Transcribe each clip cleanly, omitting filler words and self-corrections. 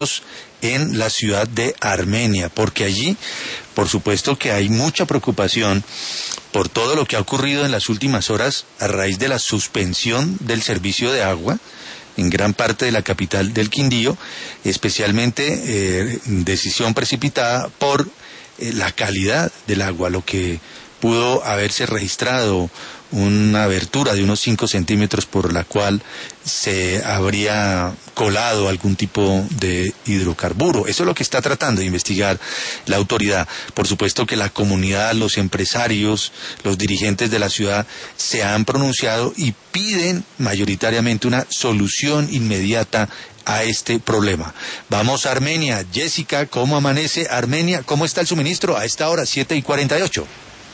en la ciudad de Armenia, porque allí, por supuesto que hay mucha preocupación por todo lo que ha ocurrido en las últimas horas a raíz de la suspensión del servicio de agua en gran parte de la capital del Quindío, especialmente decisión precipitada por la calidad del agua, lo que pudo haberse registrado una abertura de unos 5 centímetros por la cual se habría colado algún tipo de hidrocarburo. Eso es lo que está tratando de investigar la autoridad. Por supuesto que la comunidad, los empresarios, los dirigentes de la ciudad se han pronunciado y piden mayoritariamente una solución inmediata a este problema. Vamos a Armenia. Jessica, ¿cómo amanece Armenia? ¿Cómo está el suministro a esta hora, 7:48?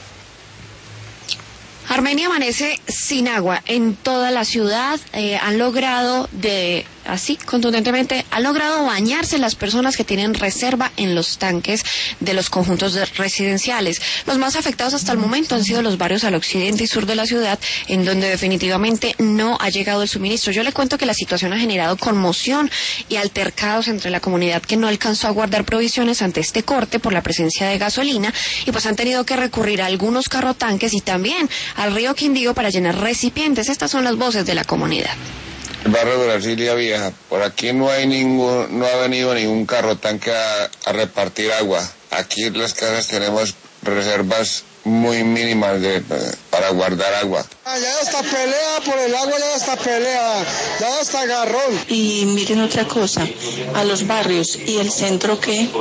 Armenia amanece sin agua en toda la ciudad. Han logrado contundentemente, han logrado bañarse las personas que tienen reserva en los tanques de los conjuntos residenciales. Los más afectados hasta el momento han sido los barrios al occidente y sur de la ciudad, en donde definitivamente no ha llegado el suministro. Yo le cuento que la situación ha generado conmoción y altercados entre la comunidad que no alcanzó a guardar provisiones ante este corte por la presencia de gasolina, y pues han tenido que recurrir a algunos carrotanques y también al río Quindío para llenar recipientes. Estas son las voces de la comunidad. El barrio de Brasilia Vieja, por aquí no ha venido ningún carro tanque a repartir agua. Aquí en las casas tenemos reservas muy mínimas para guardar agua. Ya está pelea por el agua, ya está pelea, ya está agarrón. Y miren otra cosa, a los barrios y el centro que...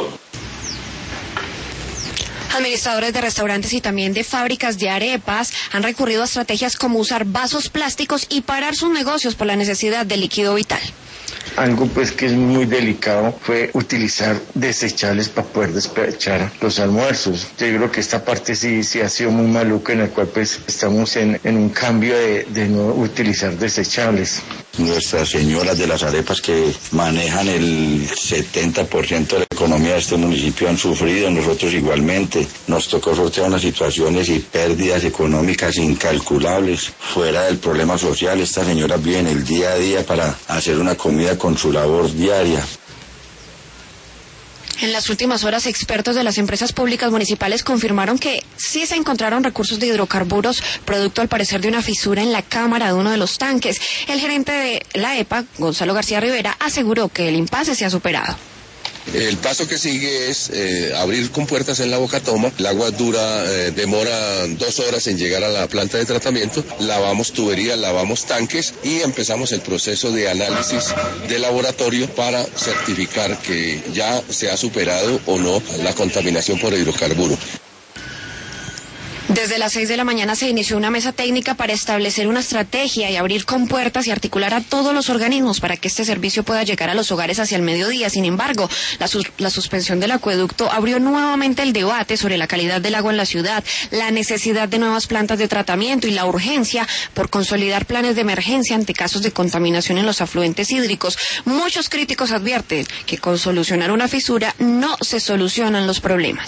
Administradores de restaurantes y también de fábricas de arepas han recurrido a estrategias como usar vasos plásticos y parar sus negocios por la necesidad de líquido vital. Algo pues que es muy delicado fue utilizar desechables para poder despachar los almuerzos. Yo creo que esta parte sí ha sido muy maluca, en la cual pues estamos en un cambio de no utilizar desechables. Nuestras señoras de las arepas, que manejan el 70% de la economía de este municipio, han sufrido, nosotros igualmente. Nos tocó sortear unas situaciones y pérdidas económicas incalculables. Fuera del problema social, estas señoras viven el día a día para hacer una comida con su labor diaria. En las últimas horas, expertos de las empresas públicas municipales confirmaron que sí se encontraron recursos de hidrocarburos, producto al parecer de una fisura en la cámara de uno de los tanques. El gerente de la EPA, Gonzalo García Rivera, aseguró que el impasse se ha superado. El paso que sigue es abrir compuertas en la bocatoma. El agua demora 2 horas en llegar a la planta de tratamiento. Lavamos tuberías, lavamos tanques y empezamos el proceso de análisis de laboratorio para certificar que ya se ha superado o no la contaminación por hidrocarburo. Desde las 6 de la mañana se inició una mesa técnica para establecer una estrategia y abrir compuertas y articular a todos los organismos para que este servicio pueda llegar a los hogares hacia el mediodía. Sin embargo, la suspensión del acueducto abrió nuevamente el debate sobre la calidad del agua en la ciudad, la necesidad de nuevas plantas de tratamiento y la urgencia por consolidar planes de emergencia ante casos de contaminación en los afluentes hídricos. Muchos críticos advierten que con solucionar una fisura no se solucionan los problemas.